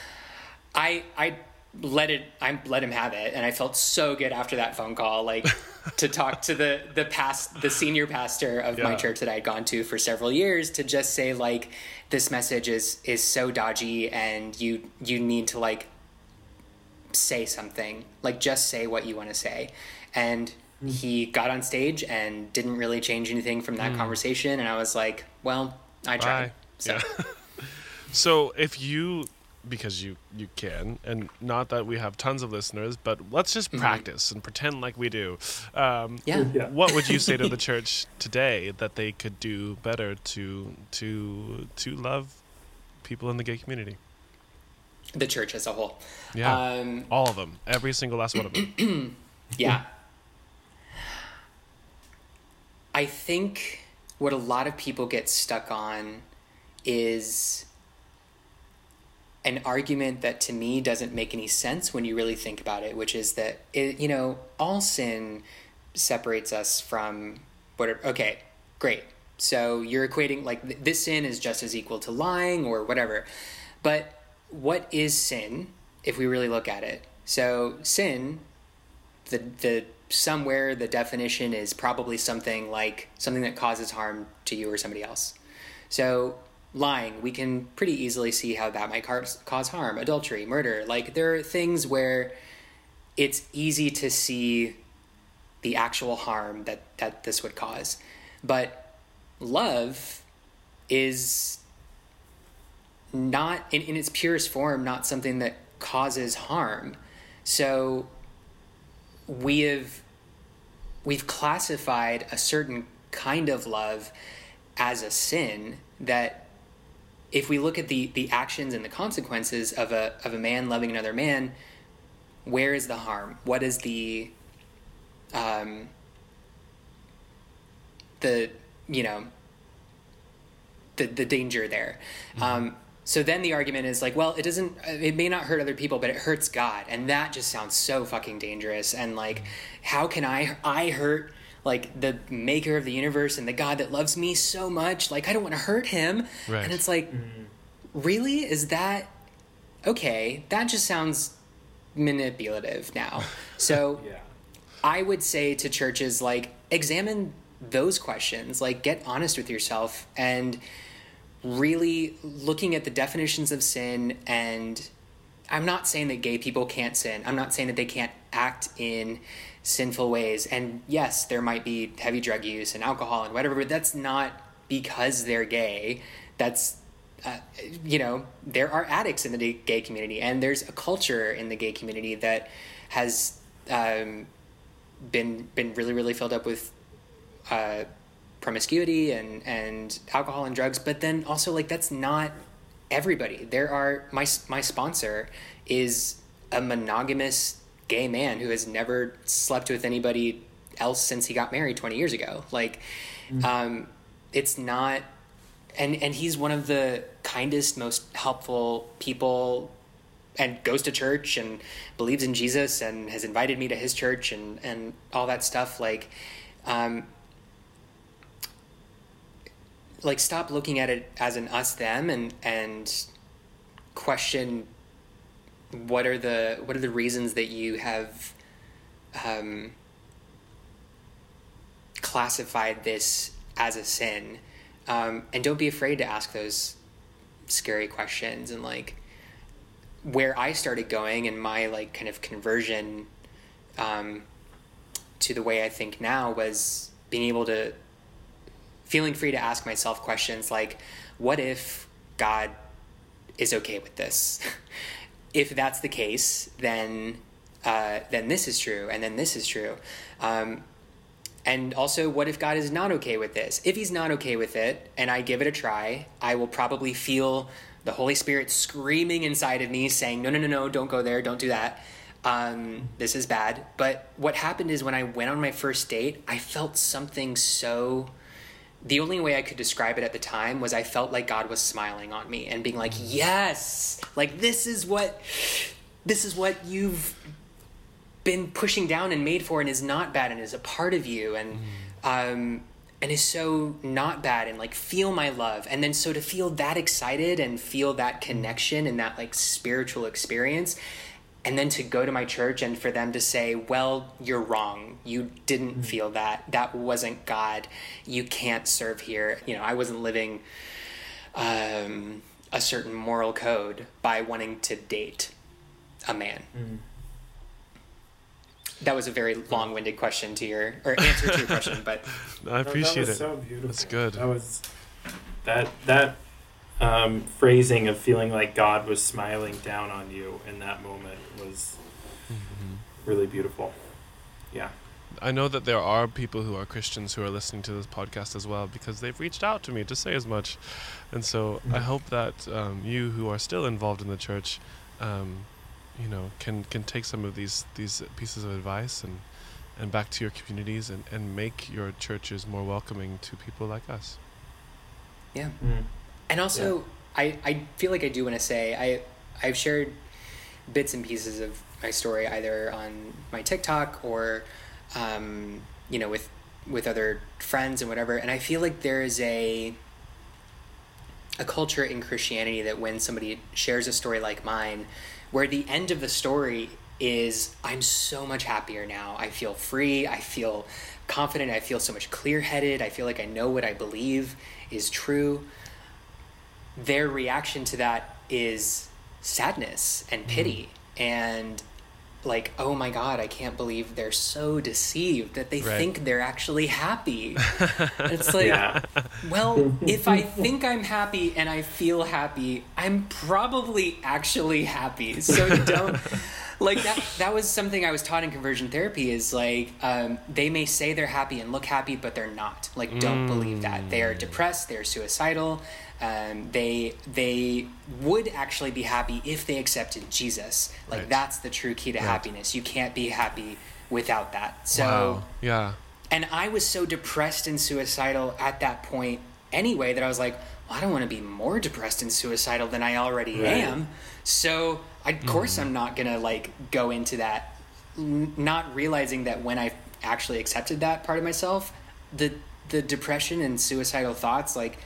I I let it I let him have it, and I felt so good after that phone call, like to talk to the the past the senior pastor of yeah. my church that I had gone to for several years, to just say, like, this message is is so dodgy, and you you need to, like, say something, like, just say what you want to say. And mm. he got on stage and didn't really change anything from that mm. conversation, and I was like, well, I tried. Bye. So. Yeah. So if you, because you you can, and not that we have tons of listeners, but let's just mm-hmm. practice and pretend like we do. Um, yeah. yeah. What would you say to the church today that they could do better to to to love people in the gay community? The church as a whole. Yeah, um, all of them, every single last one of them. Yeah. I think what a lot of people get stuck on is an argument that to me doesn't make any sense when you really think about it, which is that, it, you know, all sin separates us from what are, okay, great. So you're equating, like, th- this sin is just as equal to lying or whatever. But what is sin if we really look at it? So sin, the the somewhere the definition is probably something like something that causes harm to you or somebody else. So lying, we can pretty easily see how that might cause, cause harm. Adultery, murder, like, there are things where it's easy to see the actual harm that, that this would cause. But love is not, in, in its purest form, not something that causes harm. So we have, we've classified a certain kind of love as a sin that, if we look at the, the actions and the consequences of a of a man loving another man, where is the harm? What is the um, the you know the the danger there? Mm-hmm. Um, so then the argument is like, well, it doesn't. It may not hurt other people, but it hurts God, and that just sounds so fucking dangerous. And, like, how can I I hurt, like, the maker of the universe and the God that loves me so much? Like, I don't want to hurt him. Right. And it's like, mm-hmm. really? Is that okay? That just sounds manipulative now. So yeah. I would say to churches, like, examine those questions, like, get honest with yourself and really looking at the definitions of sin. And I'm not saying that gay people can't sin. I'm not saying that they can't act in sinful ways. And yes, there might be heavy drug use and alcohol and whatever, but that's not because they're gay. That's, uh, you know, there are addicts in the gay community, and there's a culture in the gay community that has um, been been really, really filled up with uh, promiscuity and, and alcohol and drugs. But then also, like, that's not everybody. There are, my my sponsor is a monogamous gay man who has never slept with anybody else since he got married twenty years ago. Like, mm-hmm. um, it's not, and, and he's one of the kindest, most helpful people, and goes to church and believes in Jesus and has invited me to his church and, and all that stuff. Like, um, like, stop looking at it as an us, them, and, and question what are the what are the reasons that you have um, classified this as a sin. Um, and don't be afraid to ask those scary questions. And like where I started going in my like kind of conversion um, to the way I think now was being able to feeling free to ask myself questions like, what if God is okay with this? If that's the case, then uh, then this is true, and then this is true. Um, and also, what if God is not okay with this? If he's not okay with it, and I give it a try, I will probably feel the Holy Spirit screaming inside of me saying, no, no, no, no, don't go there, don't do that. Um, this is bad. But what happened is when I went on my first date, I felt something so... The only way I could describe it at the time was I felt like God was smiling on me and being like, yes, like this is what, this is what you've been pushing down and made for and is not bad and is a part of you and, um, and is so not bad and like feel my love. And then so to feel that excited and feel that connection and that like spiritual experience, and then to go to my church and for them to say, well, you're wrong. You didn't mm-hmm. feel that. That wasn't God. You can't serve here. You know, I wasn't living um, a certain moral code by wanting to date a man. Mm-hmm. That was a very long-winded question to your, or answer to your question, but. I appreciate that was it. So beautiful. That's good. That was, that, that, Um, phrasing of feeling like God was smiling down on you in that moment was mm-hmm. really beautiful. Yeah. I know that there are people who are Christians who are listening to this podcast as well because they've reached out to me to say as much. And so mm-hmm. I hope that um, you who are still involved in the church, um, you know, can, can take some of these, these pieces of advice and, and back to your communities and, and make your churches more welcoming to people like us. Yeah. Mm-hmm. And also, yeah. I, I feel like I do want to say, I, I've shared bits and pieces of my story either on my TikTok or, um, you know, with with other friends and whatever. And I feel like there is a a culture in Christianity that when somebody shares a story like mine, where the end of the story is, I'm so much happier now. I feel free. I feel confident. I feel so much clear-headed. I feel like I know what I believe is true. Their reaction to that is sadness and pity mm. and like, oh my God, I can't believe they're so deceived that they right. think they're actually happy. It's like, yeah. well, if I think I'm happy and I feel happy, I'm probably actually happy. So don't, like that, that was something I was taught in conversion therapy is like, um, they may say they're happy and look happy, but they're not. Like, don't mm. believe that. They are depressed, they're suicidal. Um, they they would actually be happy if they accepted Jesus. Like right. that's the true key to right. happiness. You can't be happy without that. So wow. yeah. And I was so depressed and suicidal at that point anyway that I was like, well, I don't want to be more depressed and suicidal than I already right. am. So I, of mm. course I'm not gonna like go into that, n- not realizing that when I actually accepted that part of myself, the the depression and suicidal thoughts like.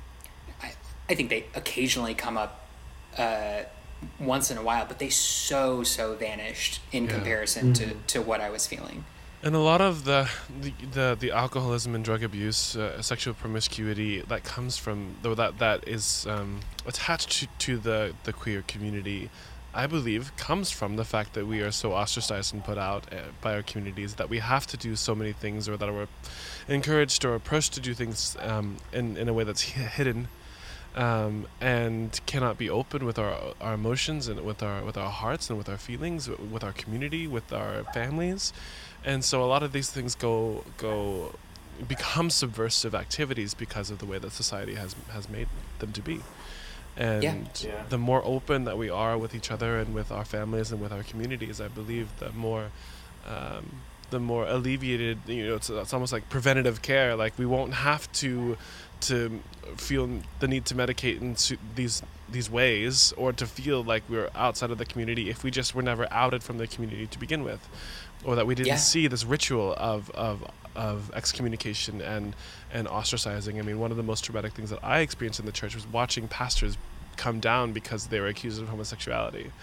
I think they occasionally come up uh, once in a while, but they so, so vanished in yeah. comparison mm-hmm. to, to what I was feeling. And a lot of the the, the, the alcoholism and drug abuse, uh, sexual promiscuity that comes from, though that, that is um, attached to, to the, the queer community, I believe comes from the fact that we are so ostracized and put out uh, by our communities that we have to do so many things or that we're encouraged or pushed to do things um, in, in a way that's hidden. Um, and cannot be open with our our emotions and with our with our hearts and with our feelings, with our community, with our families, and so a lot of these things go go become subversive activities because of the way that society has has made them to be. And yeah. Yeah. the more open that we are with each other and with our families and with our communities, I believe the more um, the more alleviated, you know, it's, it's almost like preventative care. Like we won't have to to feel the need to medicate in these these ways or to feel like we're outside of the community if we just were never outed from the community to begin with, or that we didn't yeah. see this ritual of of of excommunication and and ostracizing. I mean, one of the most traumatic things that I experienced in the church was watching pastors come down because they were accused of homosexuality.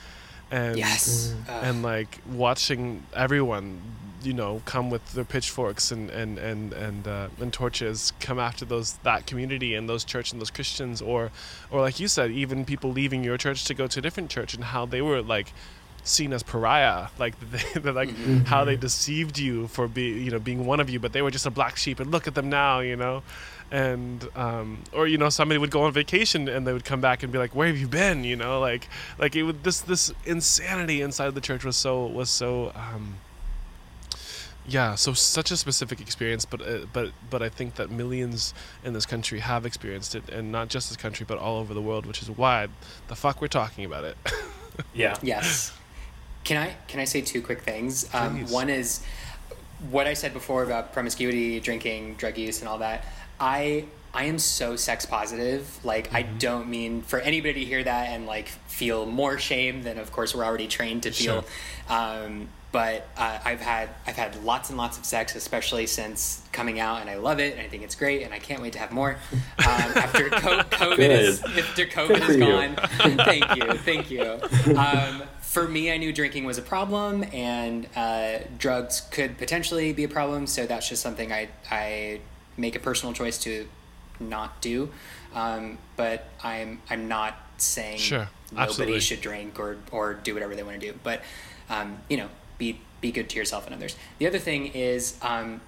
and yes. and like watching everyone, you know, come with their pitchforks and and and and, uh, and torches, come after those that community and those church and those Christians, or or like you said, even people leaving your church to go to a different church, and how they were like seen as pariah, like they, they're like mm-hmm. how they deceived you for being, you know, being one of you, but they were just a black sheep, and look at them now, you know. And um or you know, somebody would go on vacation and they would come back and be like, where have you been, you know, like like it would, this this insanity inside the church was so was so um yeah so such a specific experience, but uh, but but I think that millions in this country have experienced it, and not just this country but all over the world, which is why the fuck we're talking about it. Yeah. Yes. Can I can I say two quick things? Um, one is what I said before about promiscuity, drinking, drug use, and all that. I I am so sex positive. Like, mm-hmm. I don't mean for anybody to hear that and like feel more shame than, of course, we're already trained to feel. Sure. Um, but uh, I've had I've had lots and lots of sex, especially since coming out, and I love it, and I think it's great, and I can't wait to have more. Um, after co- COVID is after COVID is gone. Thank you, thank you. Um, For me, I knew drinking was a problem, and uh, drugs could potentially be a problem. So that's just something I I make a personal choice to not do. Um, but I'm I'm not saying sure, nobody absolutely. should drink or or do whatever they want to do. But um, you know, be be good to yourself and others. The other thing is, um,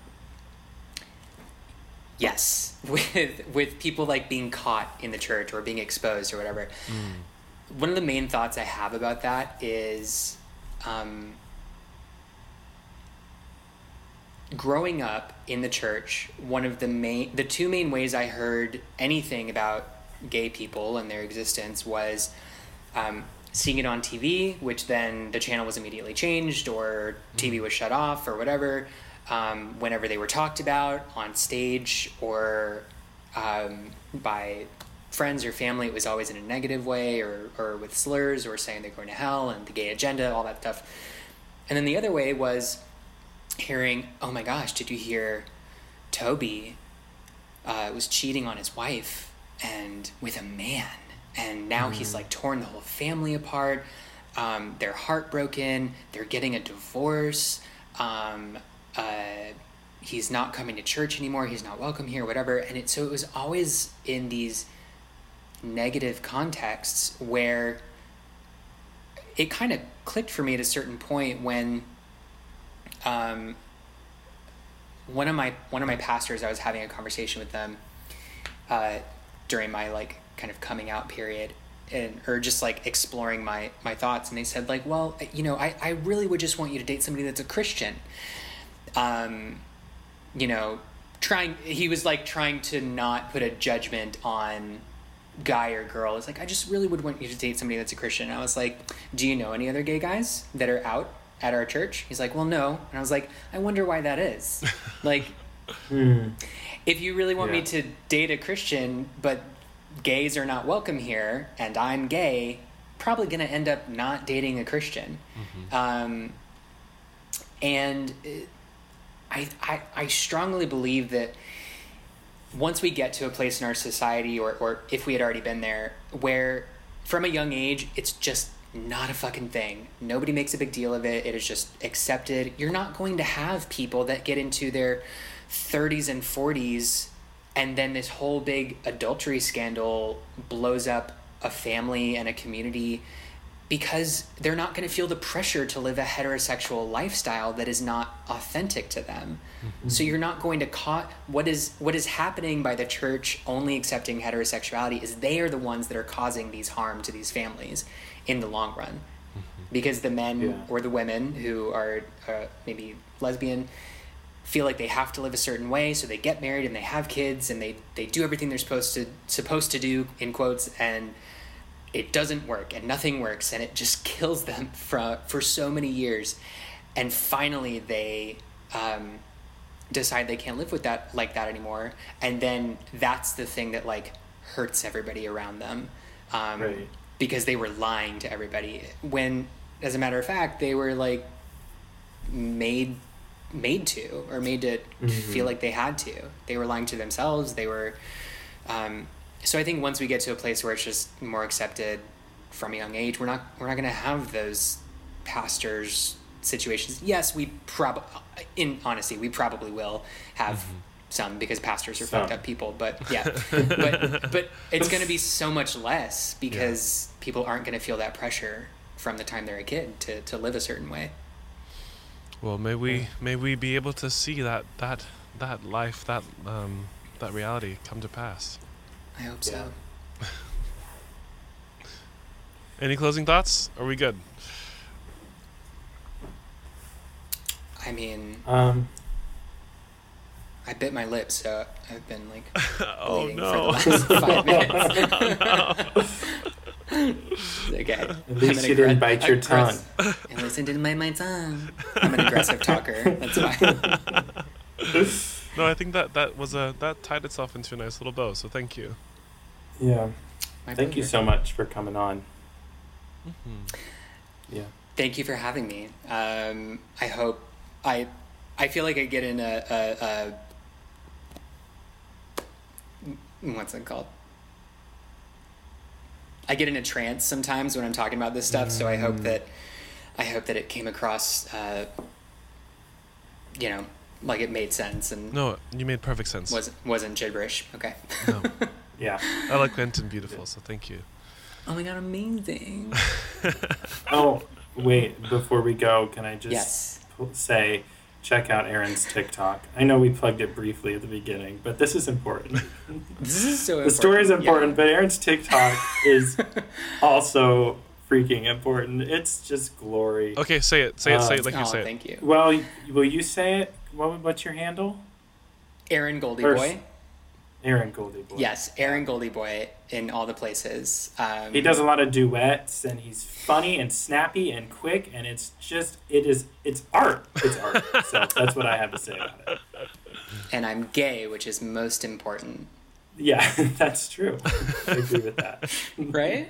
yes, with with people like being caught in the church or being exposed or whatever. Mm. One of the main thoughts I have about that is um, growing up in the church, one of the main, the two main ways I heard anything about gay people and their existence was um, seeing it on T V, which then the channel was immediately changed, or T V was shut off or whatever, um, whenever they were talked about on stage or um, by friends or family. It was always in a negative way, or, or with slurs, or saying they're going to hell and the gay agenda, all that stuff. And then the other way was hearing, oh my gosh, did you hear Toby uh, was cheating on his wife and with a man, and now mm. he's like torn the whole family apart. Um, they're heartbroken. They're getting a divorce. Um, uh, he's not coming to church anymore. He's not welcome here, whatever. And it, so it was always in these negative contexts where it kind of clicked for me at a certain point when um, one of my one of my pastors, I was having a conversation with them uh, during my like kind of coming out period, and or just like exploring my my thoughts, and they said like, well, you know, I, I really would just want you to date somebody that's a Christian. Um, you know, trying he was like trying to not put a judgment on guy or girl. It's like, I just really would want you to date somebody that's a Christian. And I was like, do you know any other gay guys that are out at our church? He's like, well, no. And I was like, I wonder why that is. Like, hmm. if you really want yeah. me to date a Christian, but gays are not welcome here, and I'm gay, probably going to end up not dating a Christian. Mm-hmm. Um, and I, I, I strongly believe that once we get to a place in our society, or, or if we had already been there, where from a young age, it's just not a fucking thing. Nobody makes a big deal of it. It is just accepted. You're not going to have people that get into their thirties and forties, and then this whole big adultery scandal blows up a family and a community, because they're not going to feel the pressure to live a heterosexual lifestyle that is not authentic to them. Mm-hmm. So you're not going to caught what is what is happening by the church only accepting heterosexuality is they are the ones that are causing these harm to these families in the long run. Mm-hmm. Because the men yeah. or the women who are uh, maybe lesbian feel like they have to live a certain way, so they get married and they have kids and they, they do everything they're supposed to supposed to do, in quotes, and it doesn't work and nothing works, and it just kills them for, for so many years. And finally they um, decide they can't live with that like that anymore. And then that's the thing that like hurts everybody around them, um, right. because they were lying to everybody when, as a matter of fact, they were like made made to or made to mm-hmm. feel like they had to. They were lying to themselves. They were... Um, So I think once we get to a place where it's just more accepted, from a young age. We're not we're not going to have those pastors situations. Yes, we probably, in honesty, we probably will have mm-hmm. some, because pastors are some. fucked up people. But yeah, but but it's going to be so much less, because yeah. people aren't going to feel that pressure from the time they're a kid to, to live a certain way. Well, may we may we be able to see that that that life, that um that reality come to pass. I hope yeah. so. Any closing thoughts? Are we good? I mean, um, I bit my lip, so I've been like oh bleeding no. for the last five minutes. Okay. At least you didn't bite your tongue. At least I didn't bite my tongue. I'm an aggressive talker. That's why. No, I think that that was a that tied itself into a nice little bow. So thank you. Yeah. My thank pleasure. you so much for coming on. Mm-hmm. Yeah. Thank you for having me. Um, I hope I I feel like I get in a, a, a what's it called? I get in a trance sometimes when I'm talking about this stuff, mm. so I hope that I hope that it came across, uh, you know, like it made sense and no, you made perfect sense. wasn't wasn't gibberish. Okay. No. Yeah. Eloquent and beautiful. So thank you. Oh my god, amazing. Oh wait, before we go, can I just yes. say, check out Erin's TikTok. I know we plugged it briefly at the beginning, but this is important. This is so important. The story is important, yeah. but Erin's TikTok is also freaking important. It's just glory. Okay, say it. Say it. Um, say it like oh, you say thank it. you. Well, will you say it? What, what's your handle? Erin Goldie First, Boy. Erin Goldie Boy. Yes, Erin Goldie Boy in all the places. Um, he does a lot of duets, and he's funny and snappy and quick, and it's just, it is, it's art. It's art. So that's what I have to say about it. And I'm gay, which is most important. Yeah, that's true. I agree with that. Right?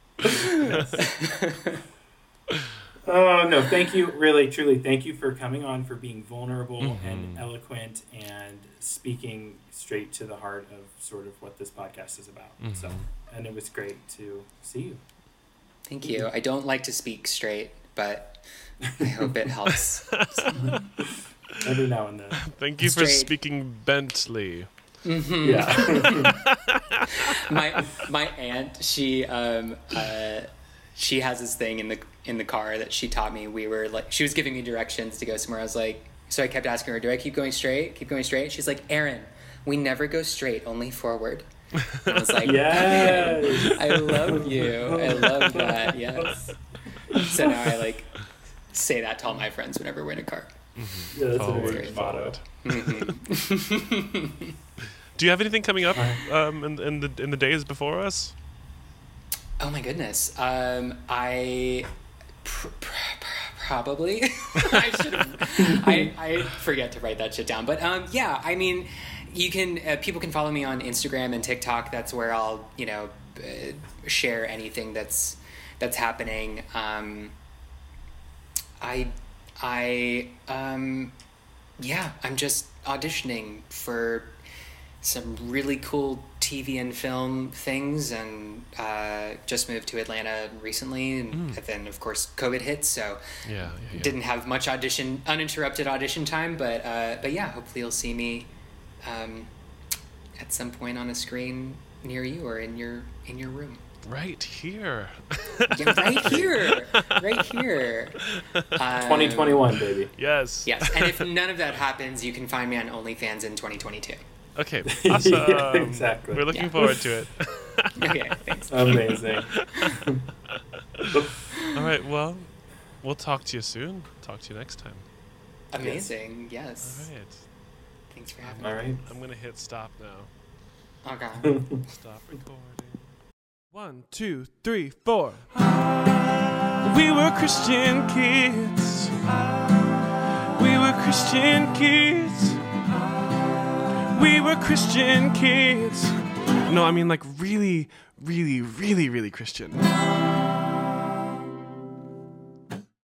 Oh, no, thank you. Really, truly, thank you for coming on, for being vulnerable mm-hmm. and eloquent and speaking straight to the heart of sort of what this podcast is about. Mm-hmm. So, and it was great to see you. Thank you. I don't like to speak straight, but I hope it helps. Every now and then. Thank you straight. for speaking Bentley. Mm-hmm. Yeah. my my aunt, she um uh she has this thing in the in the car that she taught me. We were like, she was giving me directions to go somewhere. I was like, so I kept asking her, do I keep going straight? Keep going straight? She's like, Erin, we never go straight, only forward. And I was like, yes. I love you. I love that. Yes. So now I like say that to all my friends whenever we're in a car. Mm-hmm. Yeah, that's forward, a very motto. Mm-hmm. Do you have anything coming up um, in, in the in the days before us? Oh my goodness. Um, I pr- pr- pr- probably I should have. I, I forget to write that shit down. But um, yeah, I mean, you can uh, people can follow me on Instagram and TikTok. That's where I'll you know uh, share anything that's that's happening. Um, I I um, yeah, I'm just auditioning for some really cool T V and film things, and uh, just moved to Atlanta recently, and, mm. and then of course COVID hit, so yeah, yeah, yeah. didn't have much audition, uninterrupted audition time, but uh, but yeah, hopefully you'll see me um, at some point on a screen near you or in your in your room. Right here. Yeah, right here, right here. Um, twenty twenty-one, baby. Yes. Yes, and if none of that happens, you can find me on OnlyFans in twenty twenty-two. Okay, awesome. Yeah, exactly. We're looking yeah. forward to it. Okay, thanks. Amazing. All right, well, we'll talk to you soon. Talk to you next time. Amazing, yes. All right. Thanks for having All me. right. I'm going to hit stop now. Okay. Stop recording. One, two, three, four. We were Christian kids. We were Christian kids. We were Christian kids. No, I mean like really, really, really, really Christian.